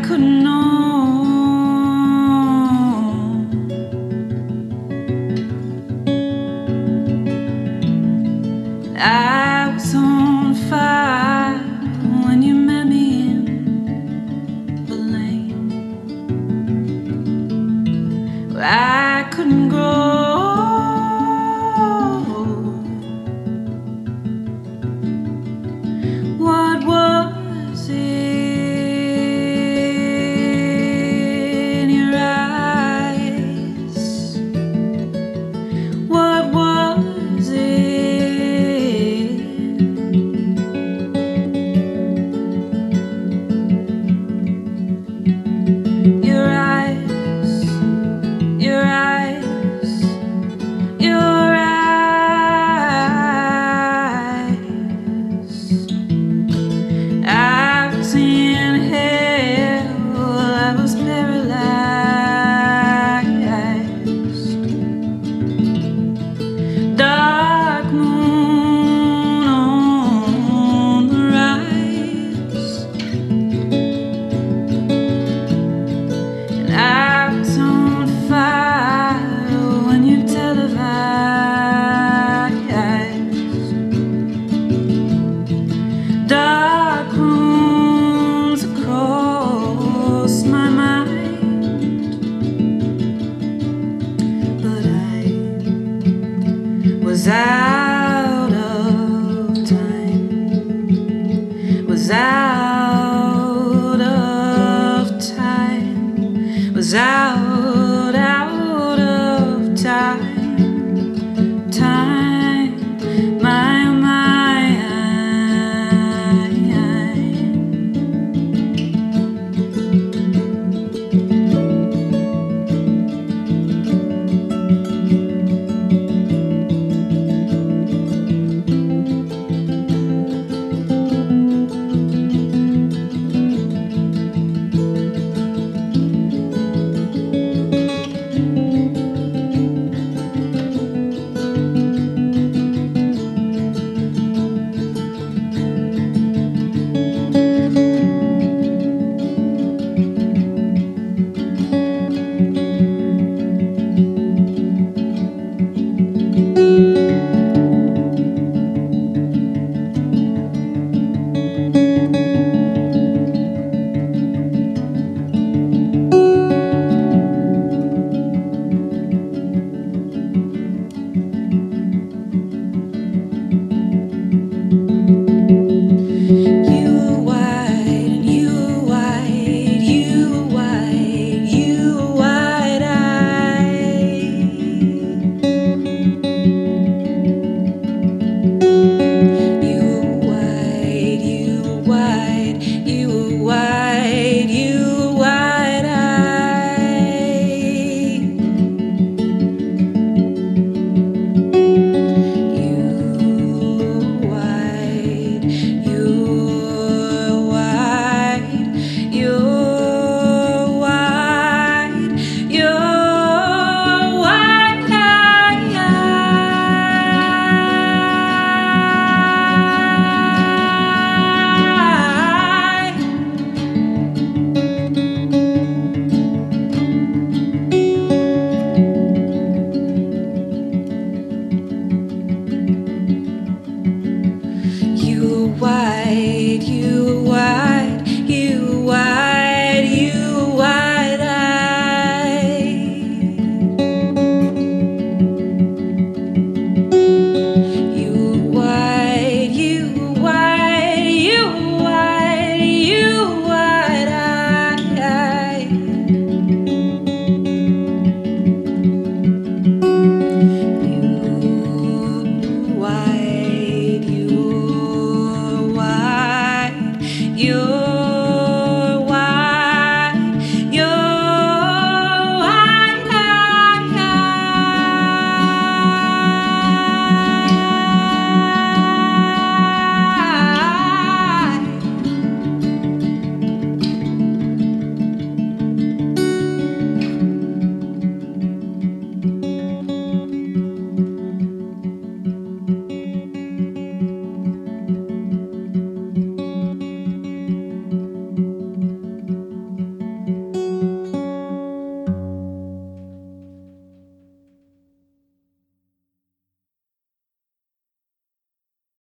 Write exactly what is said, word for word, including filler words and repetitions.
couldn't know I was on fire when you met me in the lane. I couldn't grow. What was in your eyes? What was it? Your eyes, your eyes, your eyes. I was in hell, I was paralyzed. Dark moon on the rise, and I was on fire when you televised. Dark moons across my mind, but I was I